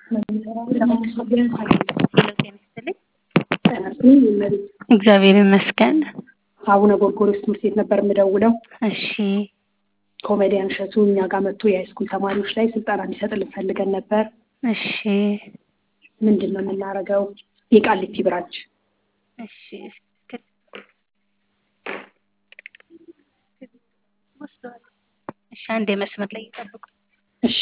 እግዚአብሔር ይመስገን። አቡነ ጎርጎርዮስ ትምህርት ቤት ነበር የምደውለው። እሺ ኮሜዲያን እሸቱ እኛ ጋር መጥቶ የሃይስኩል ተማሪዎች ላይ ስልጠና እንዲሰጥልን ፈልገን ነበር። እሺ ምንድን ነው የምናደርገው? የቃሊቲ ብራንች። እሺ አንዴ መስመር ላይ ይጠብቁ። እሺ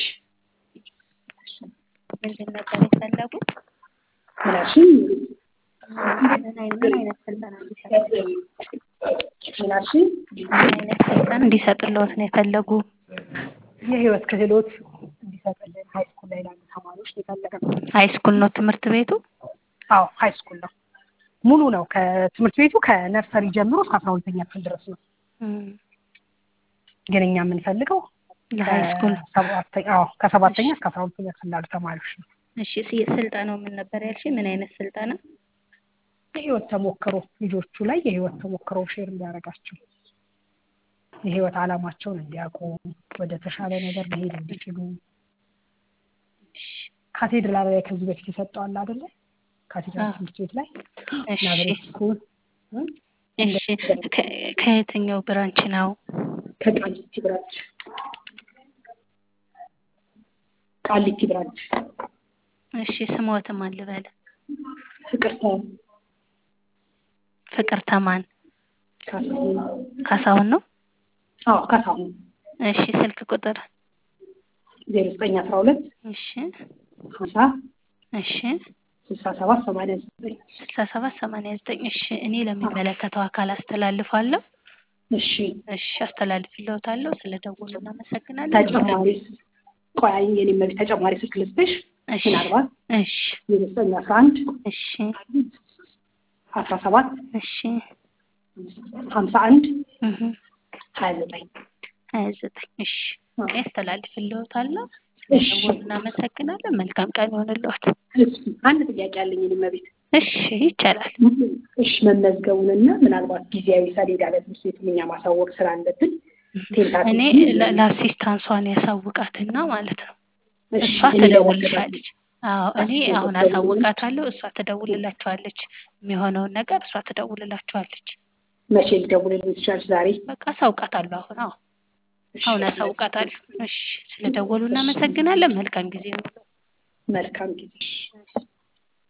ምንድን ነበር የፈለጉት? ምናሽን ምን አይነት ስልጠና እንዲሰጥልዎት ነው የፈለጉ? የህይወት ክህሎት እንዲሰጥልን ሃይስኩል ላይ ላሉ ተማሪዎች የፈለግነው። ሃይስኩል ነው ትምህርት ቤቱ? አዎ ሃይስኩል ነው። ሙሉ ነው። ከትምህርት ቤቱ ከነርሰሪ ጀምሮ እስከ 12ኛ ክፍል ድረስ ነው። ግን እኛ የምንፈልገው ለሃይስኩል ከ7ኛ እስከ 12ኛ ክፍል ላሉ ተማሪዎች ነው። እሺ ስልጠናው ምን ነበር ያልሽኝ? ምን አይነት ስልጠና? የህይወት ተሞክሮ፣ ልጆቹ ላይ የህይወት ተሞክሮ ሼር እንዲያደርጋቸው፣ የህይወት ዓላማቸውን እንዲያውቁ፣ ወደ ተሻለ ነገር መሄድ እንዲችሉ። ካቴድራል ላይ ከዚህ በፊት የሰጠዋል አይደለ? ካቴድራል ትምህርት ቤት ላይ ናዝሬት ስኩል። እሺ ከየትኛው ብራንች ነው? ከቃሊቲ ብራንች። ቃሊቲ ብራንች። እሺ ስሞትም አልበለ? ፍቅርተ ማን? ካሳሁን ነው? አዎ ካሳሁን። እሺ ስልክ ቁጥር? 0912 እሺ 50 እሺ 6789 እሺ እኔ ለሚመለከተው አካል አስተላልፋለሁ። እሺ አስተላልፍልዎታለሁ። ስለደወሉ እናመሰግናለን። ተጨማሪ ቆይ የኔ መብት ተጨማሪ ስልክ ልስጥሽ? ምናልባት እሺ 911 እሺ 17 እሺ 51 29 እሺ አስተላልፍልዎታለሁ። ስለደወሉ እናመሰግናለን። መልካም ቀን ይሁንልዎት። እሺ አንድ ጥያቄ አለኝ የኔ መብት። እሺ ይቻላል። እሺ መመዝገቡንና ምናልባት ጊዜያዊ ሰሌዳ ለትምህርት ቤቱ እኛ ማሳወቅ ስላለብን እኔ ለአሲስታንሷን ያሳውቃትና ማለት ነው። እሷ ትደውልልሻለች። አዎ እኔ አሁን አሳውቃታለሁ። እሷ ትደውልላችኋለች። የሚሆነውን ነገር እሷ ትደውልላችኋለች። መቼ ልደውልልኝ ትችላለች? ዛሬ? በቃ አሳውቃታለሁ። አሁን አሳውቃታለሁ። እሺ ስለደወሉ እናመሰግናለን። መልካም ጊዜ ነው። መልካም ጊዜ።